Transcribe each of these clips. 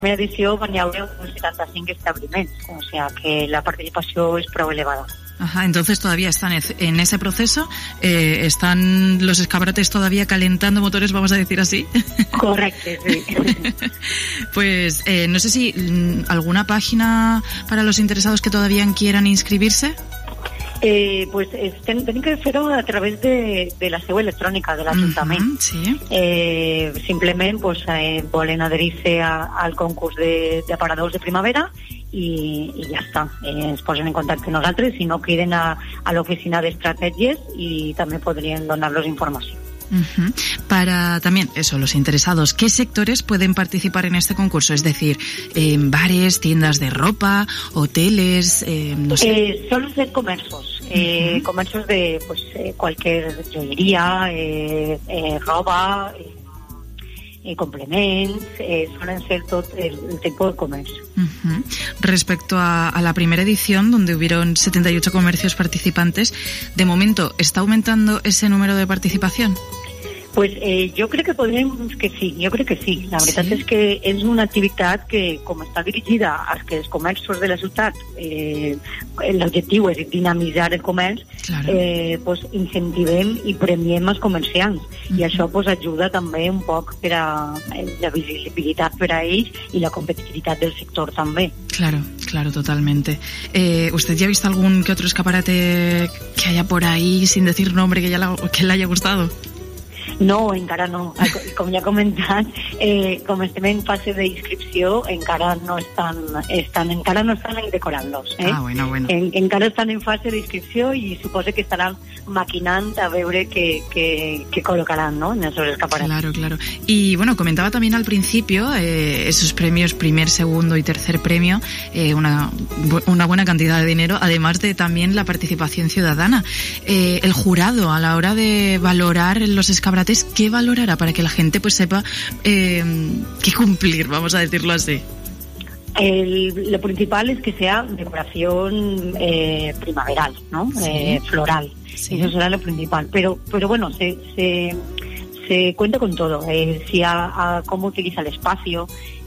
primera edició van haver uns 75 establiments, o sea que la participació és prou elevada. Ajá, entonces todavía están en ese proceso, están los escaparates todavía calentando motores, vamos a decir así. Correcte, sí. Pues no sé si alguna página para los interesados que todavía quieran inscribirse. Pues tenim que fer-ho a través de la seu electrònica de l'Ajuntament. Sí. Simplement pues, volen adherir-se al concurs d'aparadors de primavera i ja està. Es posen en contacte amb nosaltres, si no criden a l'oficina d'estratègies i també podrien donar-los informació. Para también, eso, los interesados, ¿qué sectores pueden participar en este concurso? Es decir, bares, tiendas de ropa, hoteles, no sé. Suelen ser comercios, comercios de pues cualquier joyería, roba, complements, suelen ser todo el tipo de comercio. Respecto a la primera edición, donde hubieron 78 comercios participantes, de momento, ¿está aumentando ese número de participación? Pues jo crec que podrem que sí, jo crec que sí. La veritat és que és una activitat que, com està dirigida als que els comerços de la ciutat, l'objectiu és dinamitzar el comerç, claro. Pues incentivem i premiem els comerciants. I això pues ajuda també un poc per a la visibilitat per a ells i la competitivitat del sector també. Claro, claro, totalmente. ¿Usted ya ha visto algún que otro escaparate que haya por ahí, sin decir nombre, que le haya gustado? No, encara no. Com ja he comentat, com estem en fase d'inscripció, encara no estan decorant-los. Bueno. Encara estan en fase d'inscripció i suposo que estaran maquinant a veure què col·locaran, ¿no?, en esos escaparates. Claro. Y bueno, comentaba también al principio esos premios, primer, segundo y tercer premio, una buena cantidad de dinero, además de también la participación ciudadana. El jurado, a la hora de valorar los escaparates, ¿qué valorará para que la gente pues sepa qué cumplir, vamos a decirlo así? Lo principal es que sea decoración primaveral, ¿no? Sí. Floral. Sí. Eso será lo principal. Pero bueno, se cuenta con todo. Si a cómo utiliza el espacio,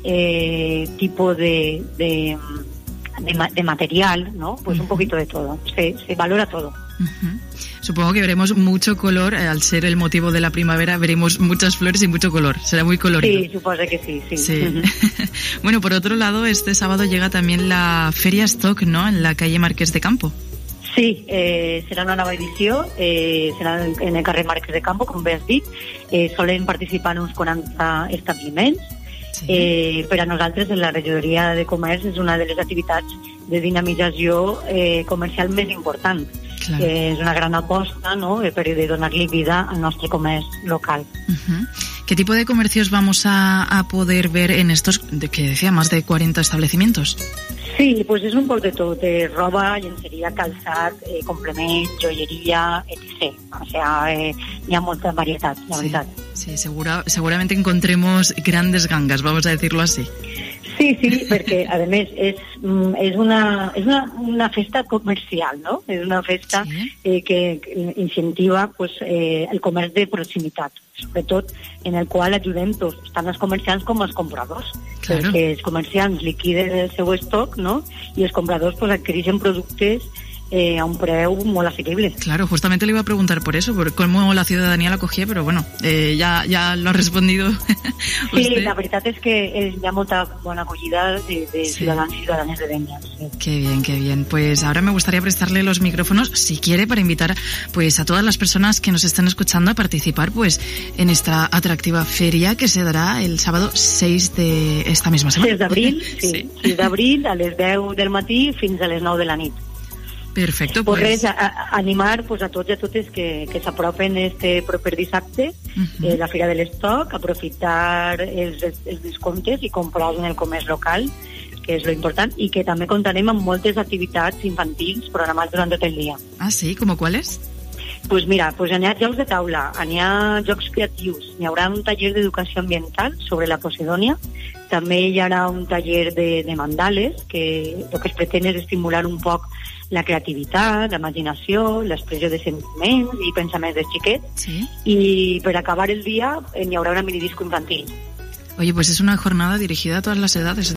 tipo de material, ¿no? Pues un poquito de todo. Se valora todo. Supongo que veremos mucho color, al ser el motivo de la primavera, veremos muchas flores y mucho color, será muy colorido. Sí, supongo que sí. Bueno, por otro lado, este sábado llega también la Feria Stock, ¿no?, en la calle Marqués de Campo. Sí, serà una nova edició, serà en el carrer Marquès de Campo, com bé has dit, solen participar uns 40 establiments. Sí. Per a nosaltres, en la regidoria de comerç, és una de les activitats de dinamització comercial més important. Claro. Es una gran aposta, ¿no?, per donar-li vida al nostre comerç local. ¿Qué tipo de comercios vamos a poder ver en estos, que decía, más de 40 establecimientos? Sí, pues és un poc de tot, roba, llenceria, calçat, complement, joieria, etc. O sea, hi ha molta varietat, la veritat. Sí, seguramente encontremos grandes gangas, vamos a decirlo así. Sí, perquè, a més, és una festa comercial, no? És una festa que incentiva pues, el comerç de proximitat, sobretot en el qual ajudem tots, tant els comerciants com els compradors. Claro. Perquè els comerciants liquiden el seu estoc, no?, i els compradors pues, adquireixen productes a un preu molt assequible. Claro, justamente le iba a preguntar por eso, por cómo la ciudadanía la cogía, pero bueno, ya lo ha respondido. Sí, la veritat és que hi ha molta bona acollida de ciudadanos y ciudadanas de Dénia. Sí. Qué bien. Pues ahora me gustaría prestarle los micrófonos, si quiere, para invitar pues a todas las personas que nos están escuchando a participar pues en esta atractiva feria que se dará el sábado 6 de esta misma semana. 6 d'abril, sí. 6 d'abril a les 10 del matí fins a les 9 de la nit. Perfecto, pues res, animar pues, a tots i a totes que s'apropen este proper dissabte, la Fira de l'Estoc, aprofitar els descomptes i comprar en el comerç local, que és lo important, i que també contarem amb moltes activitats infantils programades durant tot el dia. Ah, sí? ¿Cómo cuáles? Pues mira, pues n'hi ha jocs de taula, n'hi ha jocs creatius, n'hi haurà un taller d'educació ambiental sobre la Posidònia, també hi haurà un taller de mandales, que el que es pretén és estimular un poc la creativitat, la imaginació, l'expressió de sentiments i pensaments dels xiquets. Sí. I per acabar el dia n'hi haurà una minidisco infantil. Oye, pues es una jornada dirigida a todas las edades.